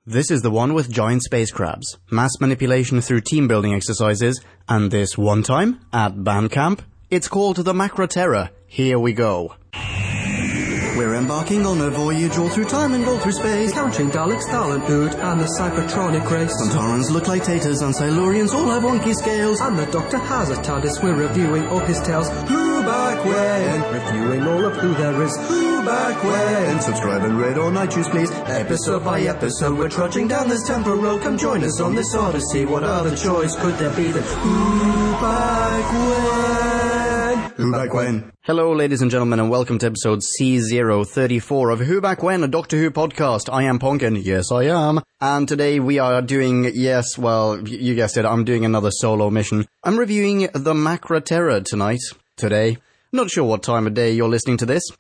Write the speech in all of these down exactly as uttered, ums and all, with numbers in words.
This is the one with giant space crabs, mass manipulation through team-building exercises, and this one time, at band camp, it's called the Macroterror. Here we go. We're embarking on a voyage all through time and all through space, countering Daleks, Thalan, Ood, and the Cybertronic race. Santarans look like taters, and Silurians all have wonky scales. And the Doctor has a TARDIS, we're reviewing all his tales. Who back when? Reviewing all of who there is. Who back when? Subscribe and rate on iTunes, please. Episode by episode, we're trudging down this temporal road. Come join us on this odyssey. What other choice could there be than Who back when? Who back when? Hello, ladies and gentlemen, and welcome to episode C zero thirty-four of Who Back When, a Doctor Who podcast. I am Ponkin. Yes, I am. And today we are doing, yes, well, you guessed it, I'm doing another solo mission. I'm reviewing the Macroterror tonight, today. Not sure what time of day you're listening to this.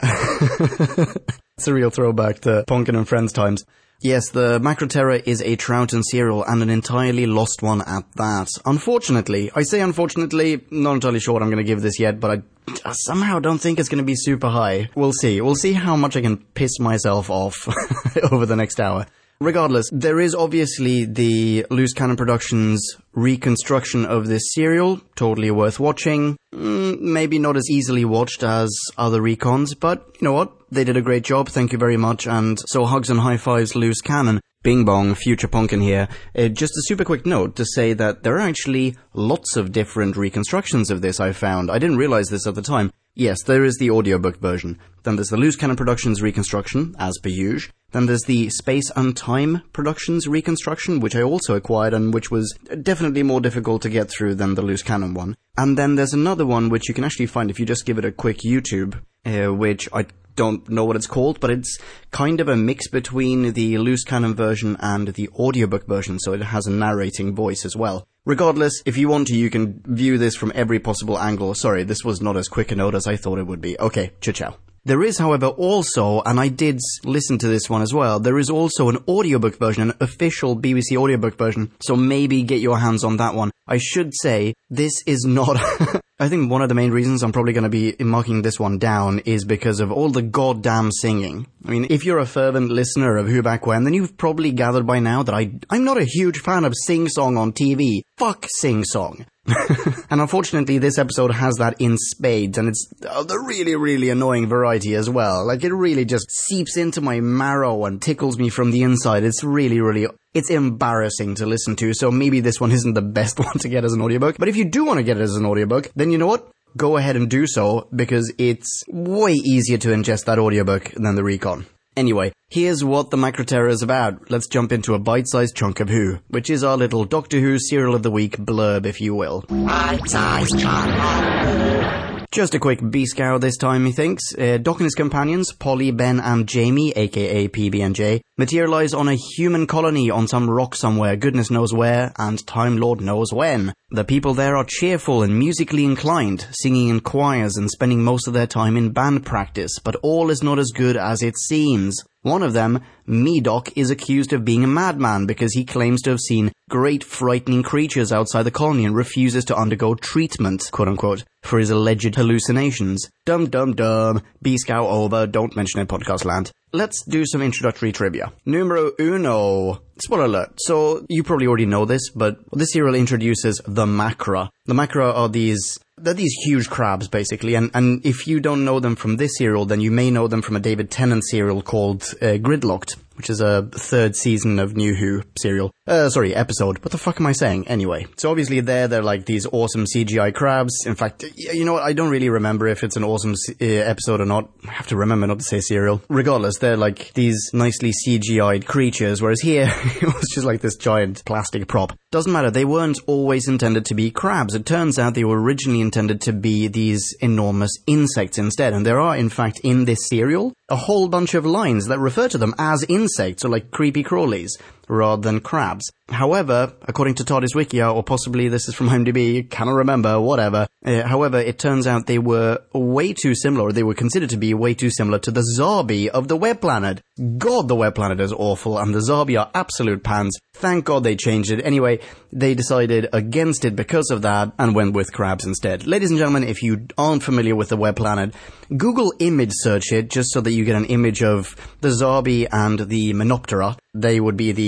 It's a real throwback to Ponkin and Friends times. Yes, the Macroterror is a Troughton serial, and an entirely lost one at that. Unfortunately, I say unfortunately, not entirely sure what I'm going to give this yet, but I somehow don't think it's going to be super high. We'll see. We'll see how much I can piss myself off over the next hour. Regardless, there is obviously the Loose Cannon Productions reconstruction of this serial, totally worth watching. Mm, maybe not as easily watched as other recons, but you know what? They did a great job, thank you very much, and so hugs and high fives, Loose Cannon. Bing bong, future Ponkin here. Uh, just a super quick note to say that there are actually lots of different reconstructions of this I found. I didn't realize this at the time. Yes, there is the audiobook version. Then there's the Loose Cannon Productions reconstruction, as per usual. Then there's the Space and Time Productions reconstruction, which I also acquired and which was definitely more difficult to get through than the Loose Cannon one. And then there's another one which you can actually find if you just give it a quick YouTube, uh, which I don't know what it's called, but it's kind of a mix between the Loose Cannon version and the audiobook version, so it has a narrating voice as well. Regardless, if you want to, you can view this from every possible angle. Sorry, this was not as quick a note as I thought it would be. Okay, ciao. There is, however, also, and I did listen to this one as well, there is also an audiobook version, an official B B C audiobook version, so maybe get your hands on that one. I should say, this is not... I think one of the main reasons I'm probably going to be marking this one down is because of all the goddamn singing. I mean, if you're a fervent listener of Who Back When, then you've probably gathered by now that I, I'm not a huge fan of sing-song on T V. Fuck sing-song. And unfortunately, this episode has that in spades, and it's uh, the really, really annoying variety as well. Like, it really just seeps into my marrow and tickles me from the inside. It's really, really... It's embarrassing to listen to, so maybe this one isn't the best one to get as an audiobook. But if you do want to get it as an audiobook, then you know what? Go ahead and do so, because it's way easier to ingest that audiobook than the recon. Anyway, here's what the Macroterror is about. Let's jump into a bite-sized chunk of Who, which is our little Doctor Who Serial of the Week blurb, if you will. Bite-sized chunk of Who. Just a quick B-scow this time, he thinks. Uh, Doc and his companions, Polly, Ben, and Jamie, aka P B and J, materialize on a human colony on some rock somewhere, goodness knows where, and Time Lord knows when. The people there are cheerful and musically inclined, singing in choirs and spending most of their time in band practice, but all is not as good as it seems. One of them, Medoc, is accused of being a madman because he claims to have seen great frightening creatures outside the colony and refuses to undergo treatment, quote-unquote, for his alleged hallucinations. Dum dum dum, B-scow over, don't mention it, podcast land. Let's do some introductory trivia. Numero uno. Spoiler alert. So, you probably already know this, but this serial introduces the Macra. The Macra are these... They're these huge crabs, basically, and, and if you don't know them from this serial, then you may know them from a David Tennant serial called uh, Gridlocked, which is a third season of New Who serial. Uh, sorry, episode. What the fuck am I saying? Anyway, so obviously there, they're like these awesome C G I crabs. In fact, you know what, I don't really remember if it's an awesome uh, episode or not. I have to remember not to say serial. Regardless, they're like these nicely C G I'd creatures, whereas here, it was just like this giant plastic prop. Doesn't matter, they weren't always intended to be crabs. It turns out they were originally intended to be these enormous insects instead, and there are, in fact, in this serial, a whole bunch of lines that refer to them as insects, or like creepy crawlies, rather than crabs. However, according to TARDIS Wikia, or possibly this is from IMDb, cannot remember, whatever, uh, however, it turns out they were way too similar, or they were considered to be way too similar to the Zarbi of the Web Planet. God, the Web Planet is awful, and the Zarbi are absolute pans. Thank God they changed it. Anyway, they decided against it because of that, and went with crabs instead. Ladies and gentlemen, if you aren't familiar with the Web Planet, Google image search it, just so that you get an image of the Zarbi and the Menoptera. They would be the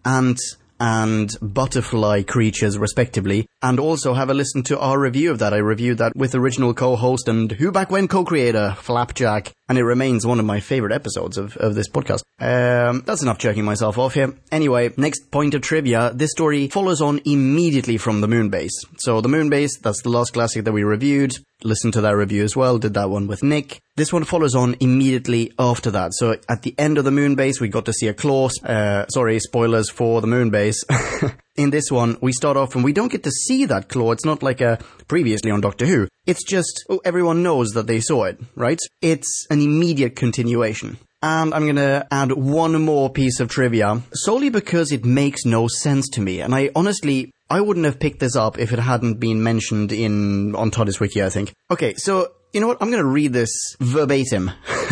ant and butterfly creatures, respectively, and also have a listen to our review of that. I reviewed that with original co-host and Who Back When co-creator, Flapjack, and it remains one of my favorite episodes of, of this podcast. Um, that's enough jerking myself off here. Anyway, next point of trivia. This story follows on immediately from the Moonbase. So the Moonbase, that's the last classic that we reviewed. Listen to that review as well, did that one with Nick. This one follows on immediately after that. So at the end of the Moonbase, we got to see a claw. Uh, sorry, spoilers for the Moonbase. In this one, we start off and we don't get to see that claw. It's not like a previously on Doctor Who. It's just, oh, everyone knows that they saw it, right? It's an immediate continuation. And I'm gonna add one more piece of trivia, solely because it makes no sense to me. And I honestly, I wouldn't have picked this up if it hadn't been mentioned in, on TARDIS Wiki, I think. Okay, so, you know what? I'm gonna read this verbatim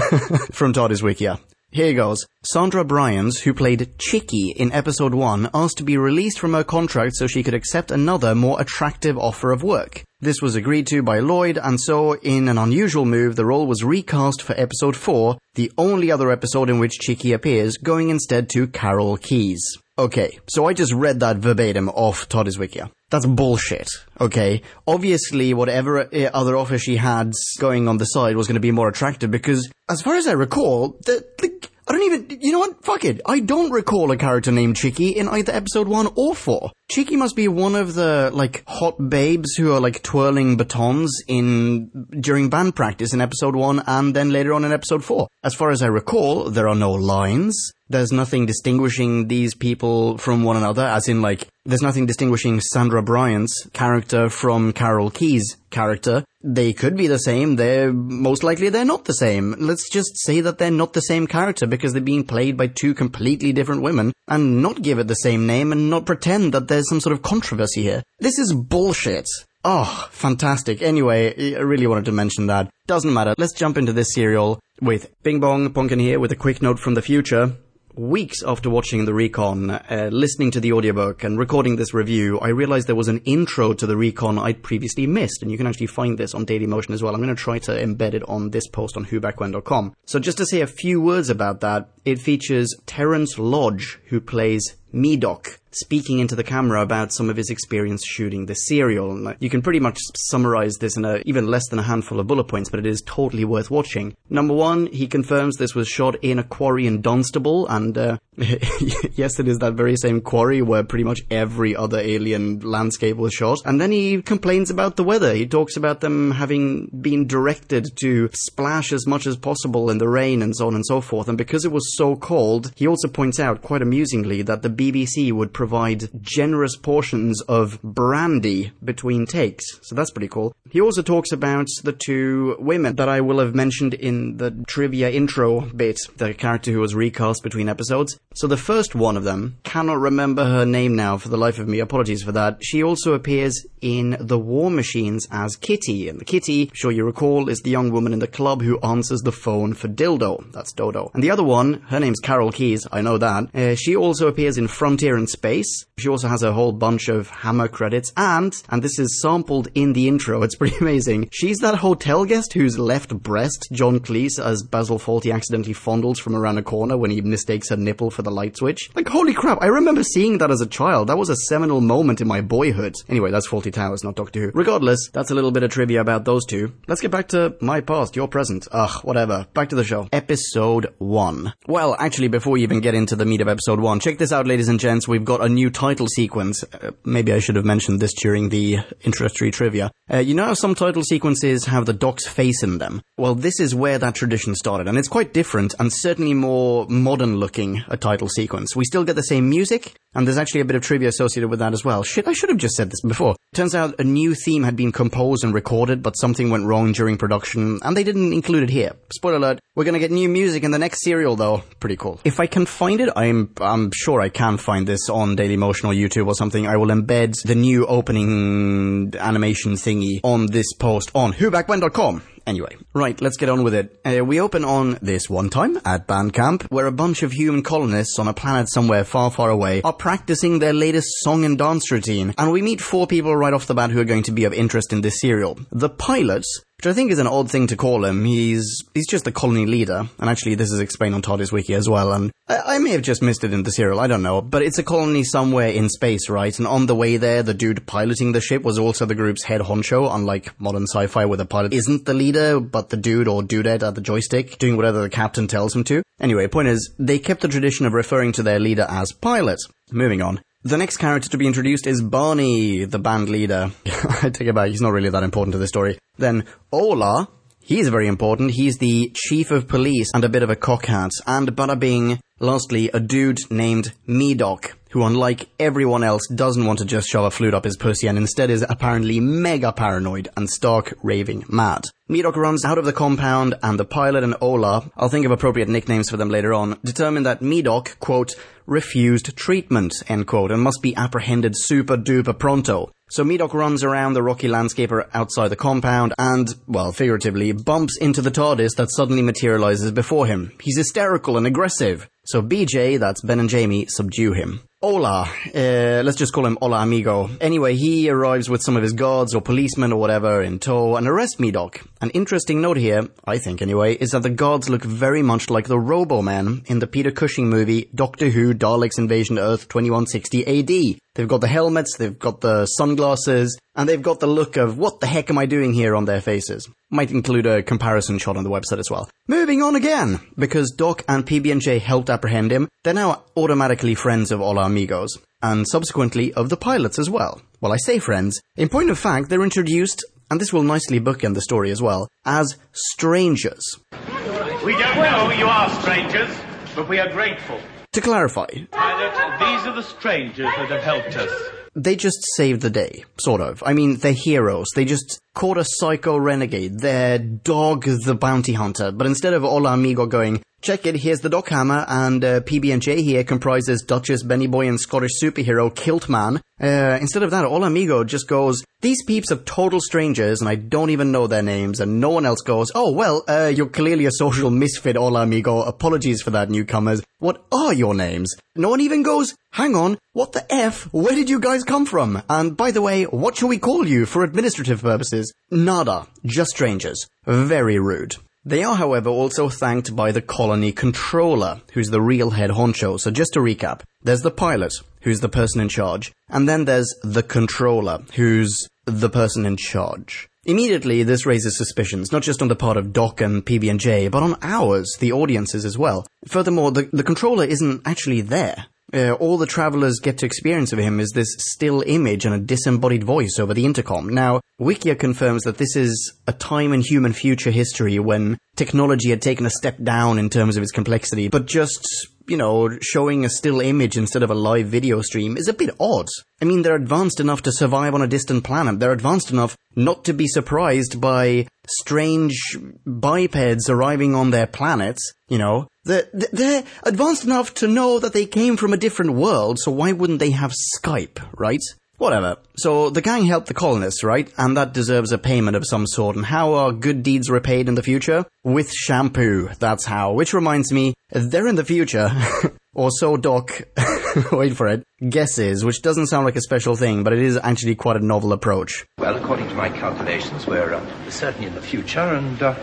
from TARDIS Wiki. Here goes. Sandra Bryans, who played Chicky in episode one, asked to be released from her contract so she could accept another, more attractive offer of work. This was agreed to by Lloyd, and so, in an unusual move, the role was recast for episode four, the only other episode in which Chicky appears, going instead to Carol Keyes. Okay, so I just read that verbatim off TARDIS Wiki. That's bullshit, okay? Obviously, whatever other offer she had going on the side was going to be more attractive because, as far as I recall, the, the, I don't even, you know what? Fuck it. I don't recall a character named Chicky in either episode one or four. Chicky must be one of the, like, hot babes who are, like, twirling batons in, during band practice in episode one and then later on in episode four. As far as I recall, there are no lines. There's nothing distinguishing these people from one another, as in, like, there's nothing distinguishing Sandra Bryant's character from Carol Keyes' character. They could be the same. They're, most likely they're not the same. Let's just say that they're not the same character because they're being played by two completely different women and not give it the same name and not pretend that there's some sort of controversy here. This is bullshit. Oh, fantastic. Anyway, I really wanted to mention that. Doesn't matter. Let's jump into this serial with Bing Bong Ponkin here with a quick note from the future. Weeks after watching the Recon, uh, listening to the audiobook and recording this review, I realized there was an intro to the Recon I'd previously missed, and you can actually find this on Dailymotion as well. I'm going to try to embed it on this post on who back when dot com. So just to say a few words about that, it features Terence Lodge, who plays Medoc, speaking into the camera about some of his experience shooting the serial. And you can pretty much summarize this in a, even less than a handful of bullet points, but it is totally worth watching. Number one, he confirms this was shot in a quarry in Dunstable, and uh, yes, it is that very same quarry where pretty much every other alien landscape was shot. And then he complains about the weather. He talks about them having been directed to splash as much as possible in the rain and so on and so forth. And because it was so cold, he also points out, quite amusingly, that the B B C would provide generous portions of brandy between takes. So that's pretty cool. He also talks about the two women that I will have mentioned in the trivia intro bit, the character who was recast between episodes. So the first one of them, cannot remember her name now for the life of me, apologies for that. She also appears in The War Machines as Kitty, and the Kitty, I'm sure you recall, is the young woman in the club who answers the phone for Dildo. That's Dodo. And the other one, her name's Carol Keyes, I know that. Uh, she also appears in Frontier in Space. She also has a whole bunch of Hammer credits, and, and this is sampled in the intro, it's pretty amazing, she's that hotel guest whose left breast John Cleese as Basil Fawlty accidentally fondles from around a corner when he mistakes her nipple for the light switch. Like, holy crap, I remember seeing that as a child. That was a seminal moment in my boyhood. Anyway, that's Fawlty Towers, not Doctor Who. Regardless, that's a little bit of trivia about those two. Let's get back to my past, your present. Ugh, whatever. Back to the show. Episode one. Well, actually, before we even get into the meat of episode one, check this out, ladies and gents. We've got a new title sequence. Uh, maybe I should have mentioned this during the introductory trivia. Uh, you know how some title sequences have the Doc's face in them? Well, this is where that tradition started, and it's quite different and certainly more modern looking, a title sequence. We still get the same music, and there's actually a bit of trivia associated with that as well. Shit, I should have just said this before. Turns out a new theme had been composed and recorded, but something went wrong during production, and they didn't include it here. Spoiler alert, we're gonna get new music in the next serial, though. Pretty cool. If I can find it, I'm I'm sure I can find this on Dailymotion or YouTube or something. I will embed the new opening animation thingy on this post on who back when dot com. Anyway, right, let's get on with it. Uh, we open on this one time at band camp, where a bunch of human colonists on a planet somewhere far, far away are practicing their latest song and dance routine. And we meet four people right off the bat who are going to be of interest in this serial. The pilot, which I think is an odd thing to call him. He's he's just the colony leader, and actually this is explained on TARDIS Wiki as well, and I, I may have just missed it in the serial, I don't know, but it's a colony somewhere in space, right? And on the way there, the dude piloting the ship was also the group's head honcho, unlike modern sci-fi where the pilot isn't the leader, but the dude or dudette at the joystick, doing whatever the captain tells him to. Anyway, point is, they kept the tradition of referring to their leader as pilot. Moving on. The next character to be introduced is Barney, the band leader. I take it back, he's not really that important to the story. Then Ola, he's very important. He's the chief of police and a bit of a cockhat. And bada bing, lastly, a dude named Medoc, who unlike everyone else doesn't want to just shove a flute up his pussy and instead is apparently mega paranoid and stark raving mad. Medoc runs out of the compound, and the pilot and Ola, I'll think of appropriate nicknames for them later on, determine that Medoc, quote, refused treatment, end quote, and must be apprehended super duper pronto. So Medoc runs around the rocky landscape outside the compound and, well, figuratively, bumps into the TARDIS that suddenly materializes before him. He's hysterical and aggressive. So B J, that's Ben and Jamie, subdue him. Ola, uh, let's just call him Ola Amigo. Anyway, he arrives with some of his guards or policemen or whatever in tow and arrests Medoc. An interesting note here, I think anyway, is that the guards look very much like the Robo-Men in the Peter Cushing movie Doctor Who Daleks Invasion Earth twenty-one sixty A D. They've got the helmets, they've got the sunglasses, and they've got the look of what the heck am I doing here on their faces. Might include a comparison shot on the website as well. Moving on again, because Doc and P B and J helped apprehend him, they're now automatically friends of Ola Amigos, and subsequently of the pilots as well. Well, I say friends. In point of fact, they're introduced, and this will nicely bookend the story as well, as strangers. We don't know you are strangers, but we are grateful. To clarify, Pilot, these are the strangers that have helped us. They just saved the day, sort of. I mean, they're heroes. They just caught a psycho renegade. They're Dog the Bounty Hunter. But instead of Ola Amigo going, check it, here's the Doc Hammer, and uh, P B and J here comprises Duchess, Benny Boy, and Scottish superhero Kilt Man. Uh, instead of that, Ola Amigo just goes, these peeps are total strangers, and I don't even know their names, and no one else goes, oh, well, uh, you're clearly a social misfit, Ola Amigo. Apologies for that, newcomers. What are your names? No one even goes, hang on, what the F? Where did you guys come from? And by the way, what shall we call you for administrative purposes? Nada. Just strangers. Very rude. They are, however, also thanked by the colony controller, who's the real head honcho. So just to recap, there's the pilot, who's the person in charge, and then there's the controller, who's the person in charge. Immediately, this raises suspicions, not just on the part of Doc and P B and J, but on ours, the audiences as well. Furthermore, the, the controller isn't actually there. Uh, all the travelers get to experience of him is this still image and a disembodied voice over the intercom. Now, Wikia confirms that this is a time in human future history when technology had taken a step down in terms of its complexity, but just, you know, showing a still image instead of a live video stream is a bit odd. I mean, they're advanced enough to survive on a distant planet. They're advanced enough not to be surprised by strange bipeds arriving on their planets, you know. They're, they're advanced enough to know that they came from a different world, so why wouldn't they have Skype, right? Whatever. So the gang helped the colonists, right? And that deserves a payment of some sort. And how are good deeds repaid in the future? With shampoo, that's how. Which reminds me, they're in the future, or so Doc, wait for it, guesses, which doesn't sound like a special thing, but it is actually quite a novel approach. Well, according to my calculations, we're uh, certainly in the future and uh,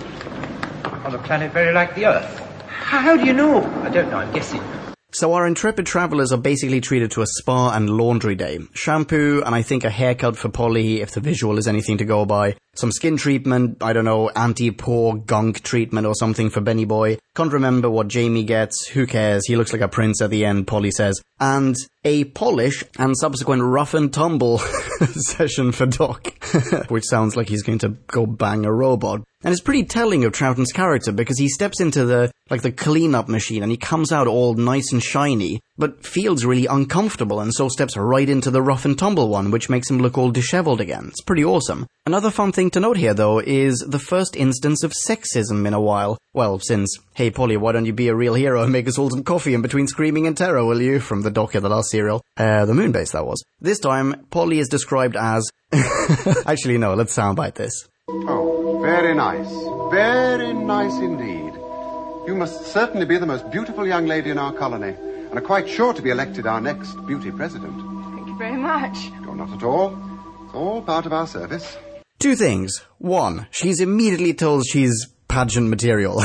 on a planet very like the Earth. How do you know? I don't know, I'm guessing. So our intrepid travelers are basically treated to a spa and laundry day. Shampoo and I think a haircut for Polly, if the visual is anything to go by. Some skin treatment, I don't know, anti-pore gunk treatment or something for Benny Boy. Can't remember what Jamie gets, who cares, he looks like a prince at the end, Polly says. And a polish and subsequent rough and tumble session for Doc, which sounds like he's going to go bang a robot. And it's pretty telling of Troughton's character because he steps into the, like the cleanup machine and he comes out all nice and shiny, but feels really uncomfortable and so steps right into the rough and tumble one, which makes him look all disheveled again. It's pretty awesome. Another fun thing to note here, though, is the first instance of sexism in a while. Well, since, hey Polly, why don't you be a real hero and make us all some coffee in between screaming and terror, will you? From the Doc of the last serial. Uh, the Moonbase, that was. This time, Polly is described as... Actually, no, let's soundbite this. Oh, very nice. Very nice indeed. You must certainly be the most beautiful young lady in our colony, and are quite sure to be elected our next beauty president. Thank you very much. Oh, not at all. It's all part of our service. Two things. One, she's immediately told she's pageant material.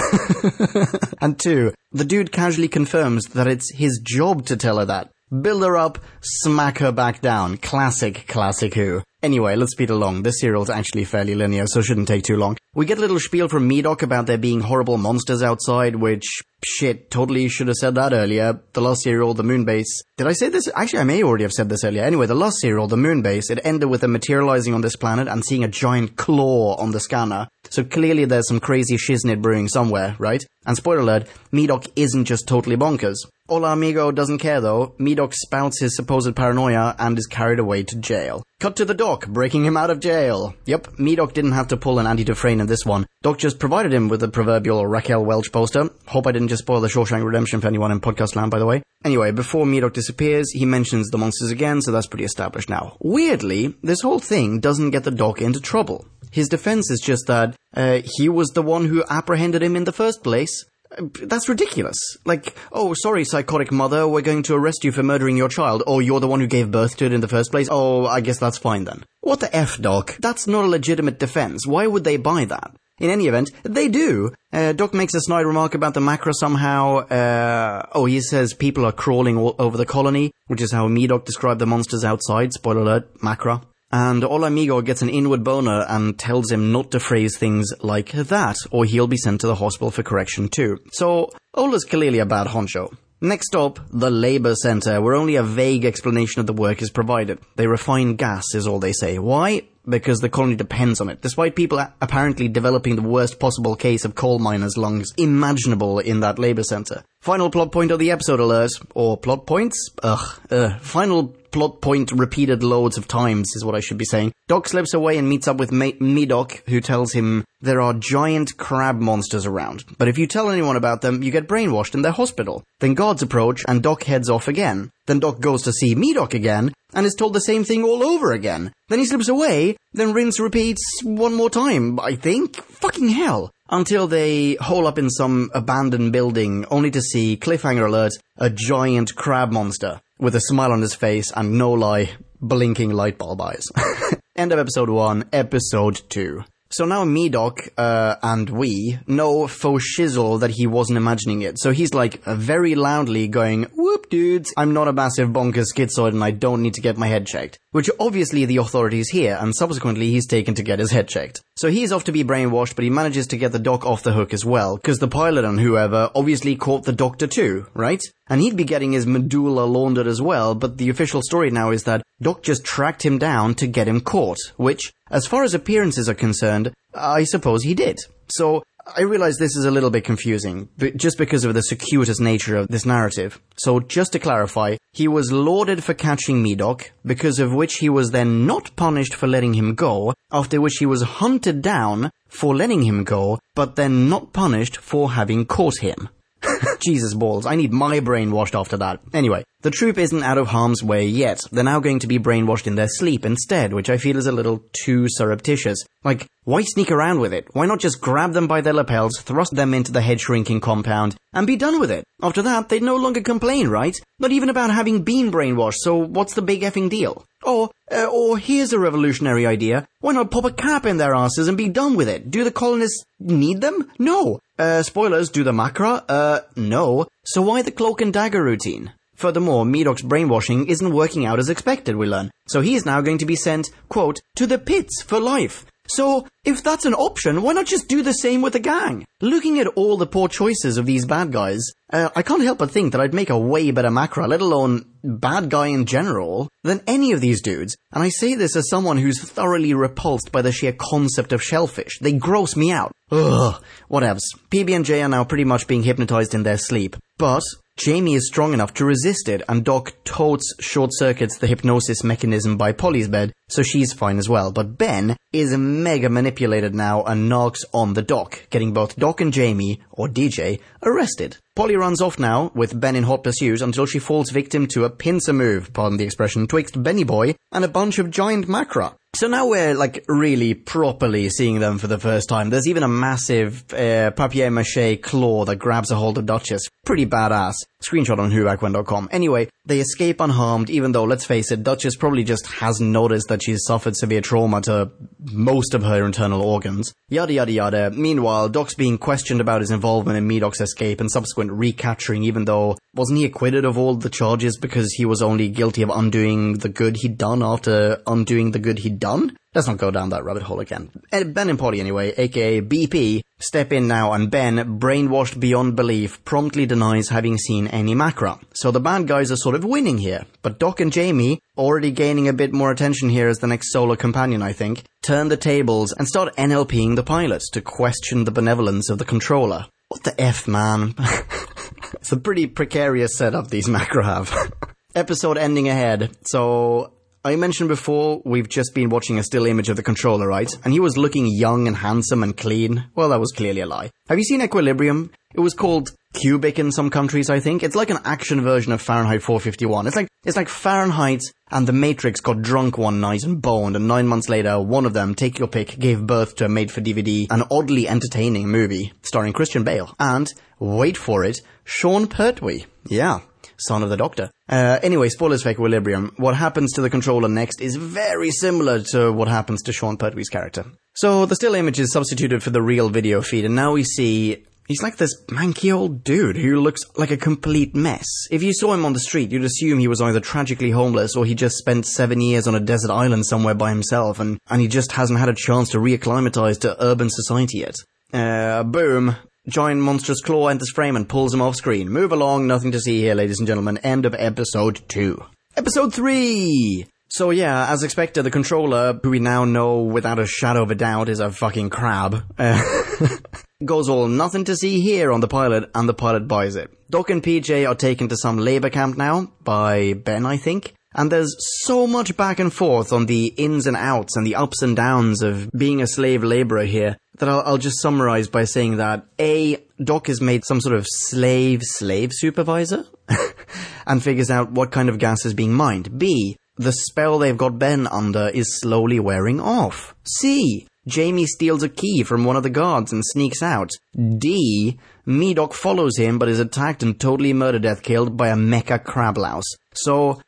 And two, the dude casually confirms that it's his job to tell her that. Build her up, smack her back down. Classic, classic Who. Anyway, let's speed along. This serial's actually fairly linear, so shouldn't take too long. We get a little spiel from Medoc about there being horrible monsters outside, which, shit, totally should have said that earlier. The last serial, The Moonbase. Did I say this? Actually, I may already have said this earlier. Anyway, the last serial, The Moonbase, it ended with them materializing on this planet and seeing a giant claw on the scanner. So clearly there's some crazy shiznit brewing somewhere, right? And spoiler alert, Medoc isn't just totally bonkers. Hola Amigo doesn't care though. Medoc spouts his supposed paranoia and is carried away to jail. Cut to the Doc, breaking him out of jail. Yep, Medoc didn't have to pull an Andy Dufresne in this one. Doc just provided him with the proverbial Raquel Welch poster. Hope I didn't just spoil the Shawshank Redemption for anyone in podcast land, by the way. Anyway, before Medoc disappears, he mentions the monsters again, so that's pretty established now. Weirdly, this whole thing doesn't get the Doc into trouble. His defense is just that uh, he was the one who apprehended him in the first place. That's ridiculous. Like, oh, sorry, psychotic mother, we're going to arrest you for murdering your child. Oh, you're the one who gave birth to it in the first place? Oh, I guess that's fine then. What the F, Doc? That's not a legitimate defense. Why would they buy that? In any event, they do. Uh, Doc makes a snide remark about the macra somehow. Uh, oh, he says people are crawling all over the colony, which is how Medoc described the monsters outside. Spoiler alert, macra. And Hola Amigo gets an inward boner and tells him not to phrase things like that, or he'll be sent to the hospital for correction too. So, Ola's clearly a bad honcho. Next up, the Labour Centre, where only a vague explanation of the work is provided. They refine gas, is all they say. Why? Because the colony depends on it, despite people a- apparently developing the worst possible case of coal miners' lungs imaginable in that Labour Centre. Final plot point of the episode alert, or plot points? Ugh, uh, final plot point repeated loads of times is what I should be saying. Doc slips away and meets up with Ma- Medoc, who tells him there are giant crab monsters around, but if you tell anyone about them, you get brainwashed in their hospital. Then guards approach, and Doc heads off again. Then Doc goes to see Medoc again, and is told the same thing all over again. Then he slips away, then rinse repeats one more time, I think. Fucking hell. Until they hole up in some abandoned building, only to see, cliffhanger alert, a giant crab monster, with a smile on his face and, no lie, blinking light bulb eyes. End of episode one, episode two. So now Medoc, uh, and we know faux shizzle that he wasn't imagining it. So he's like very loudly going, whoop dudes, I'm not a massive bonkers schizoid and I don't need to get my head checked. Which obviously the authorities hear, and subsequently he's taken to get his head checked. So he's off to be brainwashed, but he manages to get the Doc off the hook as well, because the pilot and whoever obviously caught the Doctor too, right? And he'd be getting his medulla laundered as well, but the official story now is that Doc just tracked him down to get him caught, which, as far as appearances are concerned, I suppose he did. So, I realize this is a little bit confusing, but just because of the circuitous nature of this narrative. So, just to clarify, he was lauded for catching Medoc, because of which he was then not punished for letting him go, after which he was hunted down for letting him go, but then not punished for having caught him. Jesus balls, I need my brain washed after that. Anyway, the troop isn't out of harm's way yet. They're now going to be brainwashed in their sleep instead, which I feel is a little too surreptitious. Like, why sneak around with it? Why not just grab them by their lapels, thrust them into the head-shrinking compound, and be done with it? After that, they'd no longer complain, right? Not even about having been brainwashed, so what's the big effing deal? Or, uh, or here's a revolutionary idea. Why not pop a cap in their asses and be done with it? Do the colonists need them? No. Uh, spoilers, do the macra? Uh, no. So why the cloak and dagger routine? Furthermore, Medoc's brainwashing isn't working out as expected, we learn. So he's now going to be sent, quote, to the pits for life. So, if that's an option, why not just do the same with the gang? Looking at all the poor choices of these bad guys, uh, I can't help but think that I'd make a way better macra, let alone bad guy in general, than any of these dudes. And I say this as someone who's thoroughly repulsed by the sheer concept of shellfish. They gross me out. Ugh. Whatevs. P B and J are now pretty much being hypnotized in their sleep. But Jamie is strong enough to resist it, and Doc totes short-circuits the hypnosis mechanism by Polly's bed, so she's fine as well. But Ben is mega manipulated now and knocks on the Doc, getting both Doc and Jamie, or D J, arrested. Polly runs off now, with Ben in hot pursuit, until she falls victim to a pincer move, pardon the expression, twixt Benny Boy and a bunch of giant macra. So now we're, like, really properly seeing them for the first time. There's even a massive uh, papier-mâché claw that grabs a hold of Duchess. Pretty badass. Screenshot on who back when dot com. Anyway, they escape unharmed, even though, let's face it, Duchess probably just hasn't noticed that she's suffered severe trauma to most of her internal organs. Yada yada yada. Meanwhile, Doc's being questioned about his involvement in Medoc's escape and subsequent recapturing, even though wasn't he acquitted of all the charges because he was only guilty of undoing the good he'd done after undoing the good he'd done? Let's not go down that rabbit hole again. Ben and Polly anyway, aka B P, step in now, and Ben, brainwashed beyond belief, promptly denies having seen any Macra. So the bad guys are sort of winning here. But Doc and Jamie, already gaining a bit more attention here as the next solo companion I think, turn the tables and start NLPing the pilots to question the benevolence of the controller. What the F, man? It's a pretty precarious setup these Macra have. Episode ending ahead, so I mentioned before, we've just been watching a still image of the controller, right? And he was looking young and handsome and clean. Well, that was clearly a lie. Have you seen Equilibrium? It was called Cubic in some countries, I think. It's like an action version of Fahrenheit four fifty-one. It's like it's like Fahrenheit and The Matrix got drunk one night and boned, and nine months later, one of them, take your pick, gave birth to a made-for-D V D, an oddly entertaining movie starring Christian Bale. And, wait for it, Sean Pertwee. Yeah. Son of the Doctor. Uh, anyway, spoilers for Equilibrium. What happens to the controller next is very similar to what happens to Sean Pertwee's character. So the still image is substituted for the real video feed, and now we see he's like this manky old dude who looks like a complete mess. If you saw him on the street, you'd assume he was either tragically homeless or he just spent seven years on a desert island somewhere by himself, and, and he just hasn't had a chance to reacclimatize to urban society yet. Uh, boom. Giant monstrous claw enters frame and pulls him off screen. Move along, nothing to see here, ladies and gentlemen. End of episode two. Episode three! So yeah, as expected, the controller, who we now know without a shadow of a doubt is a fucking crab, uh, goes all nothing to see here on the pilot, and the pilot buys it. Doc and P J are taken to some labor camp now, by Ben, I think. And there's so much back and forth on the ins and outs and the ups and downs of being a slave laborer here that I'll, I'll just summarize by saying that A, Doc is made some sort of slave-slave supervisor and figures out what kind of gas is being mined. B, the spell they've got Ben under is slowly wearing off. C, Jamie steals a key from one of the guards and sneaks out. D, Medoc follows him but is attacked and totally murder-death killed by a mecha crab louse. So,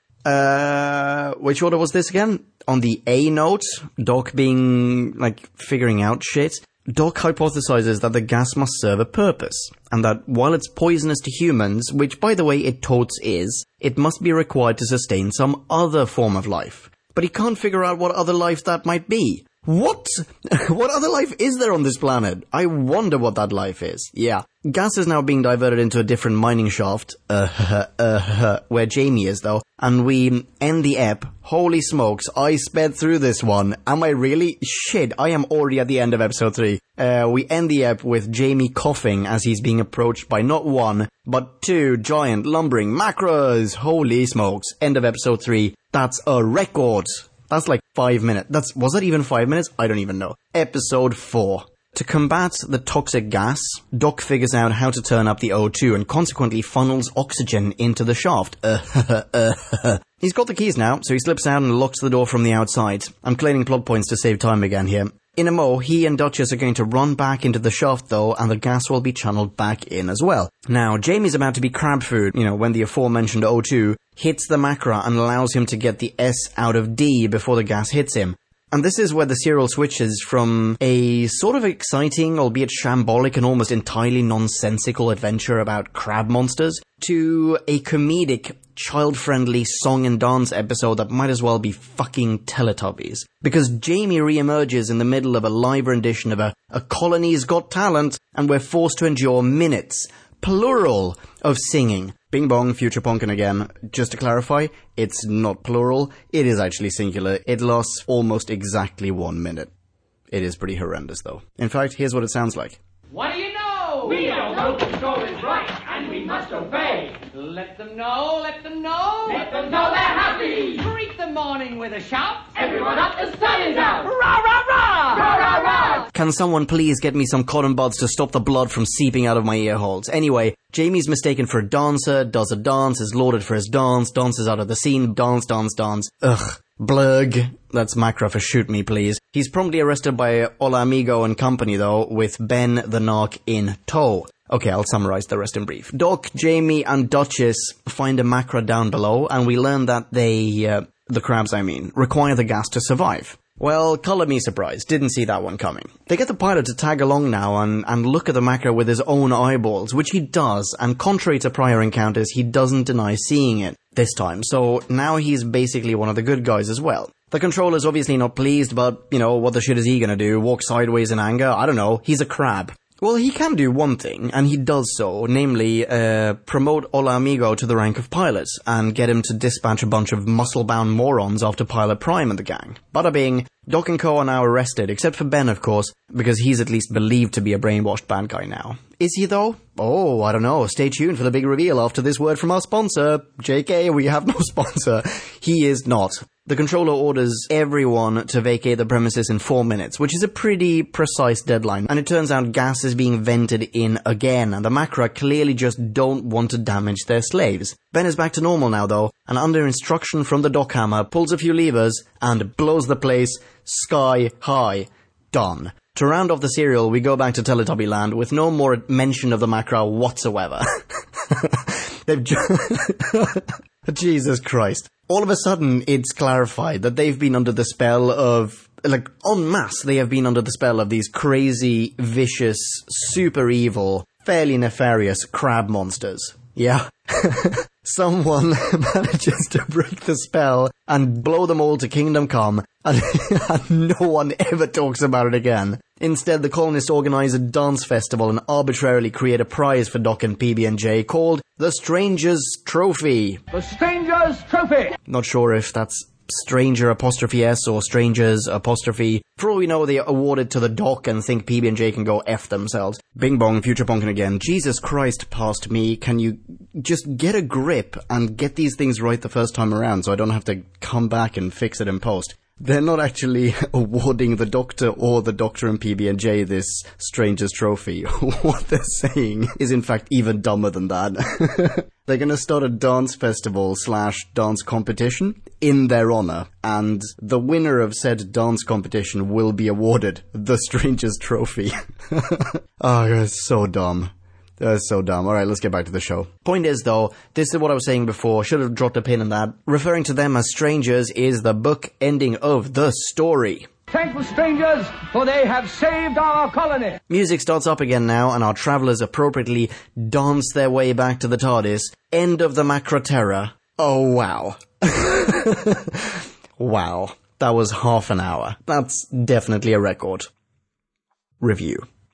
uh, which order was this again? On the A note, Doc being, like, figuring out shit, Doc hypothesizes that the gas must serve a purpose, and that while it's poisonous to humans, which by the way it totes is, it must be required to sustain some other form of life. But he can't figure out what other life that might be. What? What other life is there on this planet? I wonder what that life is. Yeah. Gas is now being diverted into a different mining shaft, uh, uh, where Jamie is though, and we end the ep. Holy smokes, I sped through this one. Am I really? Shit, I am already at the end of episode three. Uh, we end the ep with Jamie coughing as he's being approached by not one, but two giant lumbering macros. Holy smokes, end of episode three. That's a record. That's like five minutes. That's, was that even five minutes? I don't even know. Episode four. To combat the toxic gas, Doc figures out how to turn up the O two and consequently funnels oxygen into the shaft. Uh, uh, He's got the keys now, so he slips out and locks the door from the outside. I'm claiming plot points to save time again here. In a mo, he and Duchess are going to run back into the shaft though, and the gas will be channeled back in as well. Now, Jamie's about to be crab food, you know, when the aforementioned O two hits the macra and allows him to get the S out of D before the gas hits him. And this is where the serial switches from a sort of exciting, albeit shambolic and almost entirely nonsensical adventure about crab monsters to a comedic, child-friendly song and dance episode that might as well be fucking Teletubbies. Because Jamie re-emerges in the middle of a live rendition of a, a Colony's Got Talent, and we're forced to endure minutes, plural, of singing. Bing bong, future Ponkin again. Just to clarify, it's not plural, it is actually singular. It lasts almost exactly one minute. It is pretty horrendous though. In fact, here's what it sounds like. What do you know? We all know control is right, and we must obey. Let them know, let them know. Let them know they're happy. Greet the morning with a shout. Everyone up, the sun is out. Rah, rah, rah! Rah, rah, rah! Can someone please get me some cotton buds to stop the blood from seeping out of my ear holes? Anyway, Jamie's mistaken for a dancer, does a dance, is lauded for his dance, dances out of the scene, dance, dance, dance. Ugh. Blurg. That's Macra for shoot me, please. He's promptly arrested by Hola Amigo and company, though, with Ben the Narc in tow. Okay, I'll summarize the rest in brief. Doc, Jamie, and Duchess find a Macra down below, and we learn that they, uh, the crabs I mean, require the gas to survive. Well, color me surprised. Didn't see that one coming. They get the pilot to tag along now and, and look at the Macra with his own eyeballs, which he does, and contrary to prior encounters, he doesn't deny seeing it this time. So now he's basically one of the good guys as well. The controller's obviously not pleased, but, you know, what the shit is he gonna do? Walk sideways in anger? I don't know. He's a crab. Well, he can do one thing, and he does so, namely, uh, promote Hola Amigo to the rank of pilot, and get him to dispatch a bunch of muscle-bound morons after Pilot Prime and the gang. Bada bing, Doc and Co are now arrested, except for Ben, of course, because he's at least believed to be a brainwashed bad guy now. Is he, though? Oh, I don't know. Stay tuned for the big reveal after this word from our sponsor. J K, we have no sponsor. He is not. The controller orders everyone to vacate the premises in four minutes, which is a pretty precise deadline, and it turns out gas is being vented in again, and the Macra clearly just don't want to damage their slaves. Ben is back to normal now, though, and under instruction from the Doc Hammer, pulls a few levers and blows the place sky high. Done. To round off the serial, we go back to Teletubby Land with no more mention of the Macra whatsoever. They've just... Jesus Christ. All of a sudden, it's clarified that they've been under the spell of, like, en masse, they have been under the spell of these crazy, vicious, super evil, fairly nefarious crab monsters. Yeah. Someone manages to break the spell and blow them all to Kingdom Come, and, and no one ever talks about it again. Instead, the colonists organize a dance festival and arbitrarily create a prize for Doc and P B and J called the Stranger's Trophy. The Stranger's Trophy! Not sure if that's Stranger apostrophe S or Strangers apostrophe. For all we know, they award it to the Doc and think P B and J can go F themselves. Bing bong, future Ponkin again. Jesus Christ, past me, can you just get a grip and get these things right the first time around so I don't have to come back and fix it in post? They're not actually awarding the Doctor or the Doctor and P B and J this Stranger's Trophy. What they're saying is in fact even dumber than that. They're gonna start a dance festival slash dance competition in their honor, and the winner of said dance competition will be awarded the Stranger's Trophy. Oh, it's so dumb. That's so dumb. Alright, let's get back to the show. Point is, though, this is what I was saying before. Should have dropped a pin in that. Referring to them as strangers is the book ending of the story. Thank the strangers, for they have saved our colony. Music starts up again now, and our travellers appropriately dance their way back to the TARDIS. End of the Macra Terror. Oh, wow. Wow. That was half an hour. That's definitely a record. Review.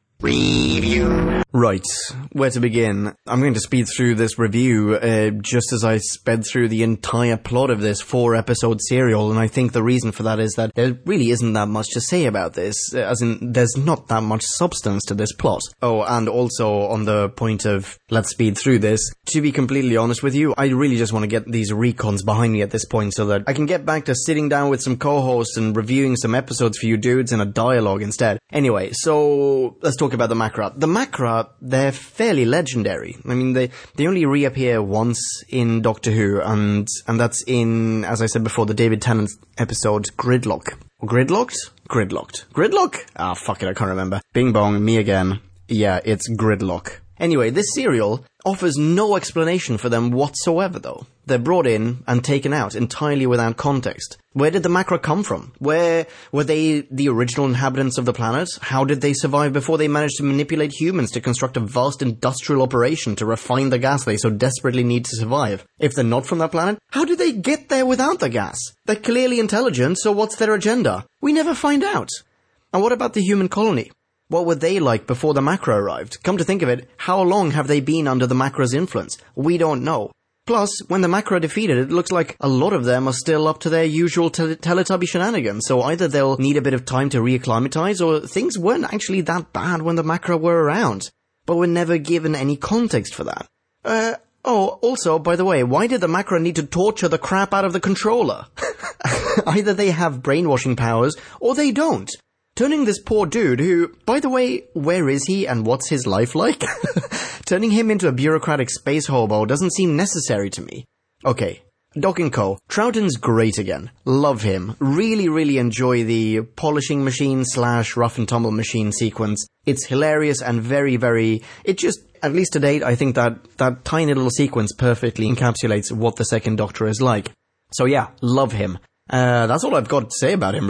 Review. Right, where to begin? I'm going to speed through this review uh, just as I sped through the entire plot of this four-episode serial, and I think the reason for that is that there really isn't that much to say about this, as in, there's not that much substance to this plot. Oh, and also on the point of, let's speed through this, to be completely honest with you, I really just want to get these recons behind me at this point so that I can get back to sitting down with some co-hosts and reviewing some episodes for you dudes in a dialogue instead. Anyway, so let's talk about the Macra. The Macra, they're fairly legendary. I mean, they, they only reappear once in Doctor Who, and and that's in, as I said before, the David Tennant episode Gridlock. Gridlocked? Gridlocked. Gridlock? Ah, fuck it, I can't remember. Bing bong, me again. Yeah, it's Gridlock. Anyway, this serial offers no explanation for them whatsoever, though. They're brought in and taken out entirely without context. Where did the Macra come from? Where were they the original inhabitants of the planet? How did they survive before they managed to manipulate humans to construct a vast industrial operation to refine the gas they so desperately need to survive? If they're not from that planet, how did they get there without the gas? They're clearly intelligent, so what's their agenda? We never find out. And what about the human colony? What were they like before the Macra arrived? Come to think of it, how long have they been under the Macra's influence? We don't know. Plus, when the Macra defeated, it looks like a lot of them are still up to their usual tele- Teletubby shenanigans, so either they'll need a bit of time to reacclimatize, or things weren't actually that bad when the Macra were around. But we're never given any context for that. Uh, oh, also, by the way, why did the Macra need to torture the crap out of the controller? Either they have brainwashing powers, or they don't. Turning this poor dude, who, by the way, where is he and what's his life like? Turning him into a bureaucratic space hobo doesn't seem necessary to me. Okay, Doc and Co. Troughton's great again. Love him. Really, really enjoy the polishing machine slash rough and tumble machine sequence. It's hilarious and very, very... It just, at least to date, I think that that tiny little sequence perfectly encapsulates what the second Doctor is like. So yeah, love him. Uh, that's all I've got to say about him, really.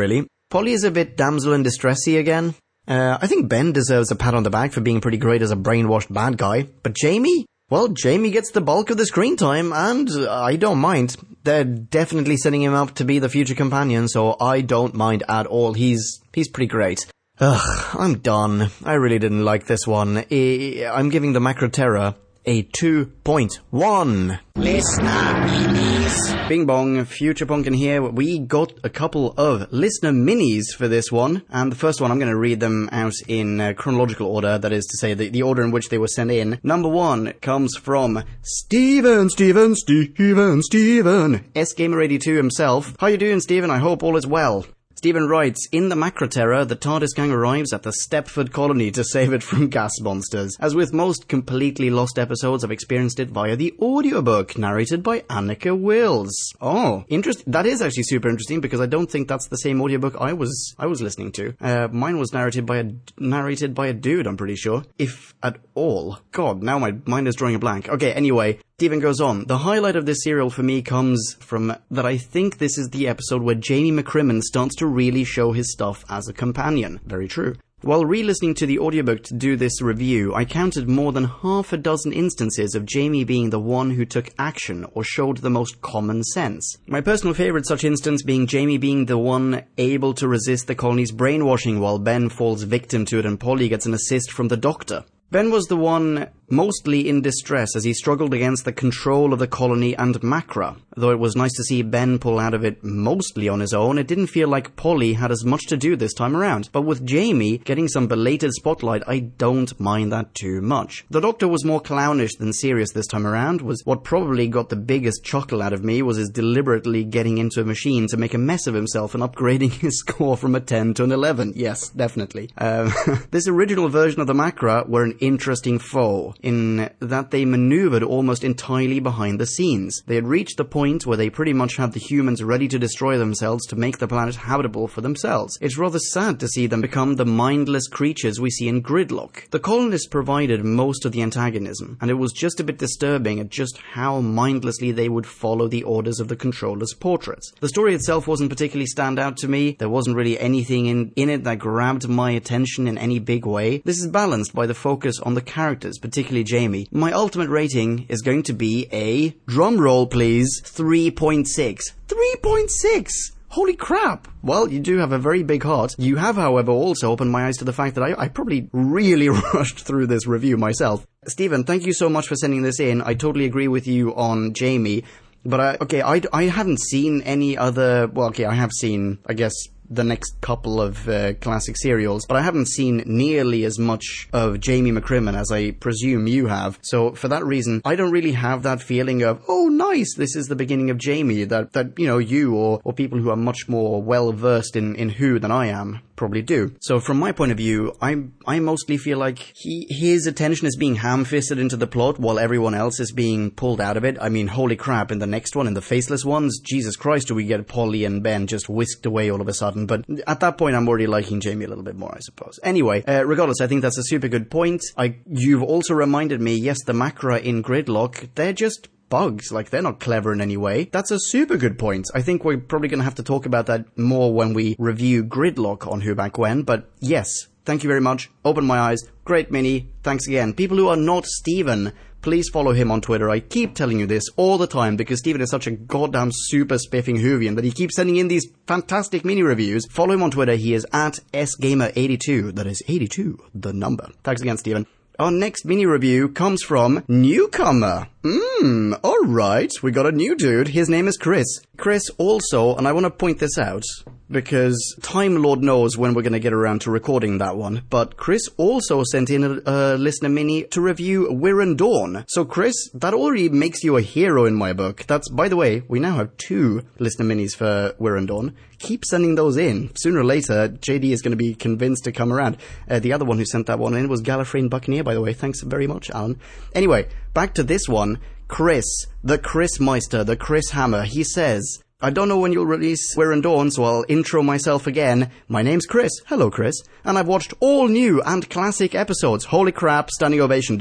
Polly is a bit damsel in distressy again. Uh, I think Ben deserves a pat on the back for being pretty great as a brainwashed bad guy. But Jamie? Well, Jamie gets the bulk of the screen time, and I don't mind. They're definitely setting him up to be the future companion, so I don't mind at all. He's he's pretty great. Ugh, I'm done. I really didn't like this one. I, I'm giving the Macroterra a two point one. Listener minis. Bing bong, Future Pumpkin here. We got a couple of listener minis for this one, and the first one, I'm going to read them out in uh, chronological order, that is to say, the, the order in which they were sent in. Number one comes from Steven, Steven, Steven, Steven, S Gamer eighty-two himself. How you doing, Steven? I hope all is well. Stephen writes, in the Macroterra, the TARDIS gang arrives at the Stepford colony to save it from gas monsters. As with most completely lost episodes, I've experienced it via the audiobook, narrated by Annika Wills. Oh, interesting. That is actually super interesting, because I don't think that's the same audiobook I was I was listening to. Uh, mine was narrated by a narrated by a dude, I'm pretty sure. If at all. God, now my mind is drawing a blank. Okay, anyway. Stephen goes on, the highlight of this serial for me comes from that I think this is the episode where Jamie McCrimmon starts to really show his stuff as a companion. Very true. While re-listening to the audiobook to do this review, I counted more than half a dozen instances of Jamie being the one who took action or showed the most common sense. My personal favourite such instance being Jamie being the one able to resist the colony's brainwashing while Ben falls victim to it and Polly gets an assist from the Doctor. Ben was the one mostly in distress as he struggled against the control of the colony and Macra. Though it was nice to see Ben pull out of it mostly on his own, it didn't feel like Polly had as much to do this time around. But with Jamie getting some belated spotlight, I don't mind that too much. The Doctor was more clownish than serious this time around. Was what probably got the biggest chuckle out of me was his deliberately getting into a machine to make a mess of himself and upgrading his score from a ten to an eleven. Yes, definitely. Um, this original version of the Macra were an interesting foe, in that they maneuvered almost entirely behind the scenes. They had reached the point where they pretty much had the humans ready to destroy themselves to make the planet habitable for themselves. It's rather sad to see them become the mindless creatures we see in Gridlock. The colonists provided most of the antagonism, and it was just a bit disturbing at just how mindlessly they would follow the orders of the controller's portraits. The story itself wasn't particularly stand out to me. There wasn't really anything in, in it that grabbed my attention in any big way. This is balanced by the focus on the characters, particularly Jamie. My ultimate rating is going to be a, drum roll please, three point six. three point six! Holy crap! Well, you do have a very big heart. You have, however, also opened my eyes to the fact that I, I probably really rushed through this review myself. Stephen, thank you so much for sending this in. I totally agree with you on Jamie. But, I, okay, I, I haven't seen any other... Well, okay, I have seen, I guess, the next couple of uh, classic serials, but I haven't seen nearly as much of Jamie McCrimmon as I presume you have. So for that reason, I don't really have that feeling of, oh nice, this is the beginning of Jamie, that, that you know, you or, or people who are much more well-versed in, in Who than I am probably do. So from my point of view, I I mostly feel like he his attention is being ham-fisted into the plot while everyone else is being pulled out of it. I mean, holy crap, in the next one, in the Faceless Ones, Jesus Christ, do we get Polly and Ben just whisked away all of a sudden. But at that point, I'm already liking Jamie a little bit more, I suppose. Anyway, uh, regardless, I think that's a super good point. I You've also reminded me, yes, the Macra in Gridlock, they're just bugs. Like, they're not clever in any way. That's a super good point. I think we're probably going to have to talk about that more when we review Gridlock on Who Back When. But yes, thank you very much. Open my eyes. Great mini. Thanks again. People who are not Steven, please follow him on Twitter. I keep telling you this all the time because Steven is such a goddamn super spiffing Whovian that he keeps sending in these fantastic mini reviews. Follow him on Twitter. He is at S Gamer eighty-two. That is eighty-two, the number. Thanks again, Steven. Our next mini review comes from Newcomer. Mmm, alright, we got a new dude. His name is Chris. Chris also, and I want to point this out, because Time Lord knows when we're going to get around to recording that one, but Chris also sent in a, a listener mini to review Wirren Dawn. So Chris, that already makes you a hero in my book. That's, by the way, we now have two listener minis for Wirren Dawn. Keep sending those in. Sooner or later, J D is going to be convinced to come around. Uh, the other one who sent that one in was Gallifreyan Buccaneer, by the way. Thanks very much, Alan. Anyway, back to this one. Chris, the Chris Meister, the Chris Hammer, he says, I don't know when you'll release Wirren Dawn, so I'll intro myself again. My name's Chris. Hello, Chris. And I've watched all new and classic episodes. Holy crap, standing ovation, dude.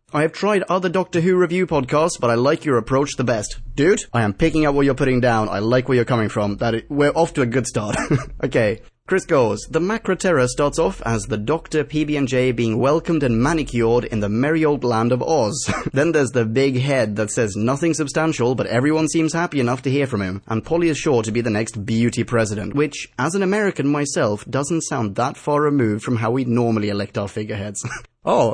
I have tried other Doctor Who review podcasts, but I like your approach the best. Dude, I am picking up what you're putting down. I like where you're coming from. That is, we're off to a good start. Okay. Chris goes, the Macra Terror starts off as the Doctor, P B and J being welcomed and manicured in the merry old land of Oz. Then there's the big head that says nothing substantial, but everyone seems happy enough to hear from him. And Polly is sure to be the next beauty president, which, as an American myself, doesn't sound that far removed from how we normally elect our figureheads. Oh.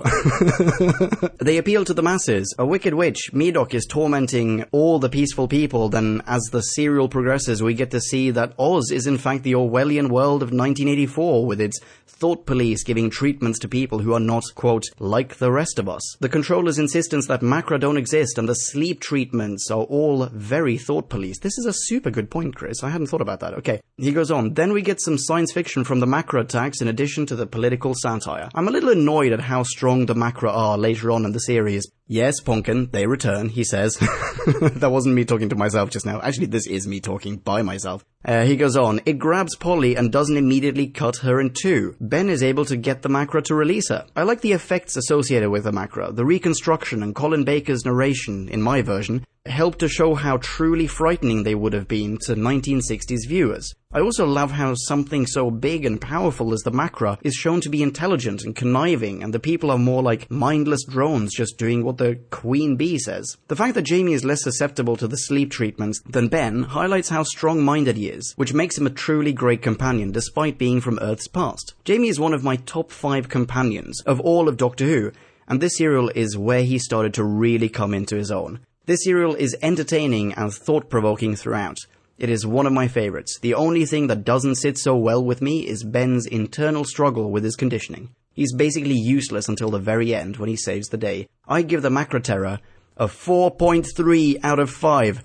They appeal to the masses. A wicked witch, Medoc, is tormenting all the peaceful people. Then, as the serial progresses, we get to see that Oz is in fact the Orwellian world of nineteen eighty-four, with its thought police giving treatments to people who are not, quote, like the rest of us. The controller's insistence that Macra don't exist and the sleep treatments are all very thought police. This is a super good point, Chris. I hadn't thought about that. Okay. He goes on. Then we get some science fiction from the Macra attacks in addition to the political satire. I'm a little annoyed at how strong the Macra are later on in the series. Yes, Ponkin, they return, he says. That wasn't me talking to myself just now. Actually, this is me talking by myself. Uh, he goes on, it grabs Polly and doesn't immediately cut her in two. Ben is able to get the Macra to release her. I like the effects associated with the Macra. The reconstruction and Colin Baker's narration, in my version, helped to show how truly frightening they would have been to nineteen sixties viewers. I also love how something so big and powerful as the Macra is shown to be intelligent and conniving, and the people are more like mindless drones just doing what the Queen Bee says. The fact that Jamie is less susceptible to the sleep treatments than Ben highlights how strong-minded he is, which makes him a truly great companion despite being from Earth's past. Jamie is one of my top five companions of all of Doctor Who, and this serial is where he started to really come into his own. This serial is entertaining and thought-provoking throughout. It is one of my favorites. The only thing that doesn't sit so well with me is Ben's internal struggle with his conditioning. He's basically useless until the very end when he saves the day. I give the Macra Terror a four point three out of five.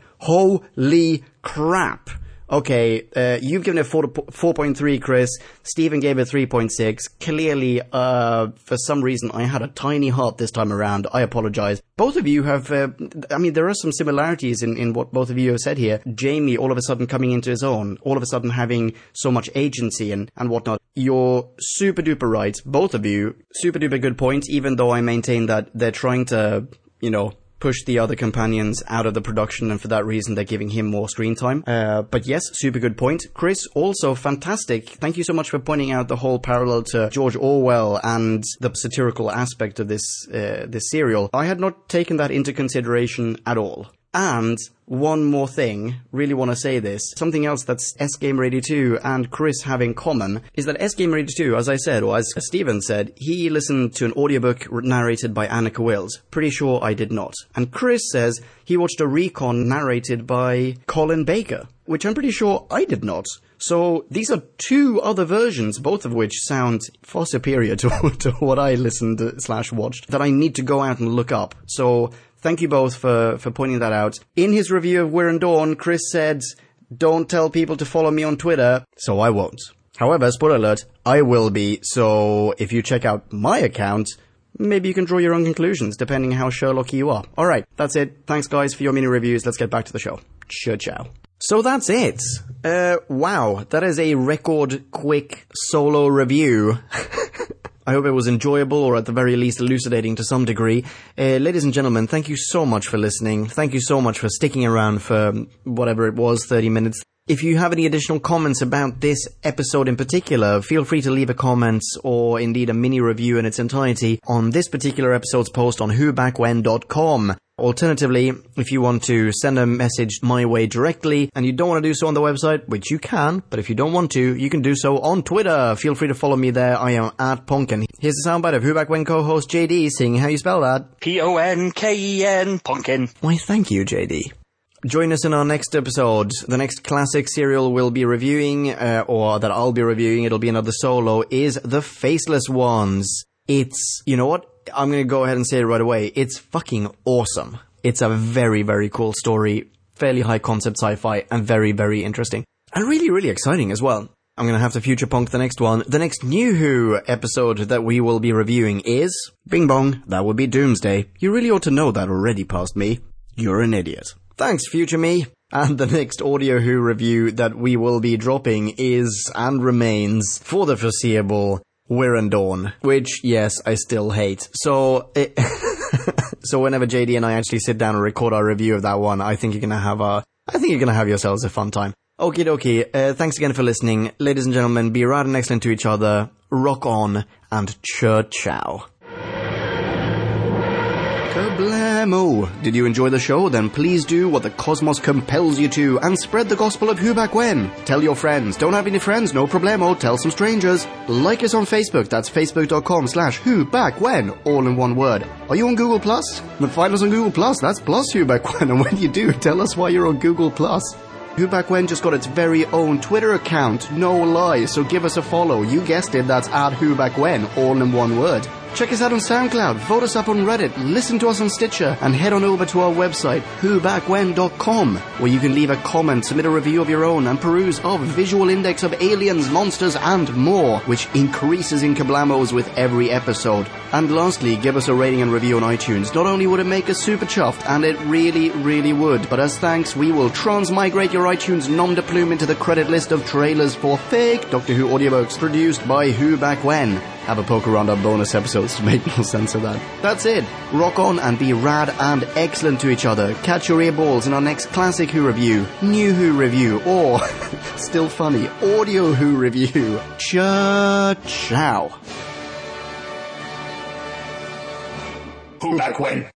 Holy crap! Okay, uh, you've given it four point three, Chris. Stephen gave it three point six. Clearly, uh, for some reason, I had a tiny heart this time around. I apologize. Both of you have, uh, I mean, there are some similarities in, in what both of you have said here. Jamie, all of a sudden coming into his own, all of a sudden having so much agency and, and whatnot. You're super duper right, both of you. Super duper good point, even though I maintain that they're trying to, you know, push the other companions out of the production, and for that reason they're giving him more screen time. Uh, but yes, super good point. Chris, also fantastic. Thank you so much for pointing out the whole parallel to George Orwell and the satirical aspect of this uh, this serial. I had not taken that into consideration at all. And one more thing, really want to say this, something else that's S Gamer eighty-two and Chris have in common is that S Gamer eighty-two, as I said, or as Steven said, he listened to an audiobook narrated by Annika Wills. Pretty sure I did not. And Chris says he watched a recon narrated by Colin Baker, which I'm pretty sure I did not. So these are two other versions, both of which sound far superior to, to what I listened slash watched, that I need to go out and look up. So thank you both for, for pointing that out. In his review of We're Dawn, Chris said, don't tell people to follow me on Twitter, so I won't. However, spoiler alert, I will be, so if you check out my account, maybe you can draw your own conclusions, depending how Sherlocky you are. Alright, that's it. Thanks guys for your mini reviews. Let's get back to the show. Ciao, ciao. So that's it. Uh, wow, that is a record quick solo review. I hope it was enjoyable, or at the very least elucidating to some degree. Uh, ladies and gentlemen, thank you so much for listening. Thank you so much for sticking around for whatever it was, thirty minutes. If you have any additional comments about this episode in particular, feel free to leave a comment or indeed a mini review in its entirety on this particular episode's post on who back when dot com. Alternatively, if you want to send a message my way directly and you don't want to do so on the website, which you can, but if you don't want to, you can do so on Twitter. Feel free to follow me there. I am at Ponken. Here's a soundbite of Who Back When co-host J D saying how you spell that. P O N K E N, Ponken. Why, thank you, J D. Join us in our next episode. The next classic serial we'll be reviewing, uh, or that I'll be reviewing, it'll be another solo, is The Faceless Ones. It's, you know what? I'm going to go ahead and say it right away. It's fucking awesome. It's a very, very cool story, fairly high concept sci-fi, and very, very interesting. And really, really exciting as well. I'm going to have to future punk the next one. The next New Who episode that we will be reviewing is... Bing bong, that would be Doomsday. You really ought to know that already, past me. You're an idiot. Thanks, future me. And the next Audio Who review that we will be dropping is, and remains, for the foreseeable... We're in Dawn, which, yes, I still hate. So, it So whenever J D and I actually sit down and record our review of that one, I think you're gonna have a, I think you're gonna have yourselves a fun time. Okie dokie, uh, thanks again for listening. Ladies and gentlemen, be rad and excellent to each other, rock on, and chur-chow. Kablamo! Did you enjoy the show? Then please do what the cosmos compels you to and spread the gospel of Who Back When. Tell your friends. Don't have any friends? No problemo. Tell some strangers. Like us on Facebook. That's facebook.com slash Who Back When. All in one word. Are you on Google Plus? Then find us on Google Plus. That's plus Who Back When. And when you do, tell us why you're on Google Plus. Who Back When just got its very own Twitter account. No lie. So give us a follow. You guessed it. That's at Who Back When. All in one word. Check us out on SoundCloud, vote us up on Reddit, listen to us on Stitcher, and head on over to our website, who back when dot com, where you can leave a comment, submit a review of your own, and peruse our visual index of aliens, monsters, and more, which increases in kablamos with every episode. And lastly, give us a rating and review on iTunes. Not only would it make us super chuffed, and it really, really would, but as thanks, we will transmigrate your iTunes nom de plume into the credit list of trailers for fake Doctor Who audiobooks produced by Who Back When. Have a poke around our bonus episodes to make more sense of that. That's it. Rock on and be rad and excellent to each other. Catch your earballs in our next classic Who review, new Who review, or, still funny, audio Who review. Cha-chow. Who Back When?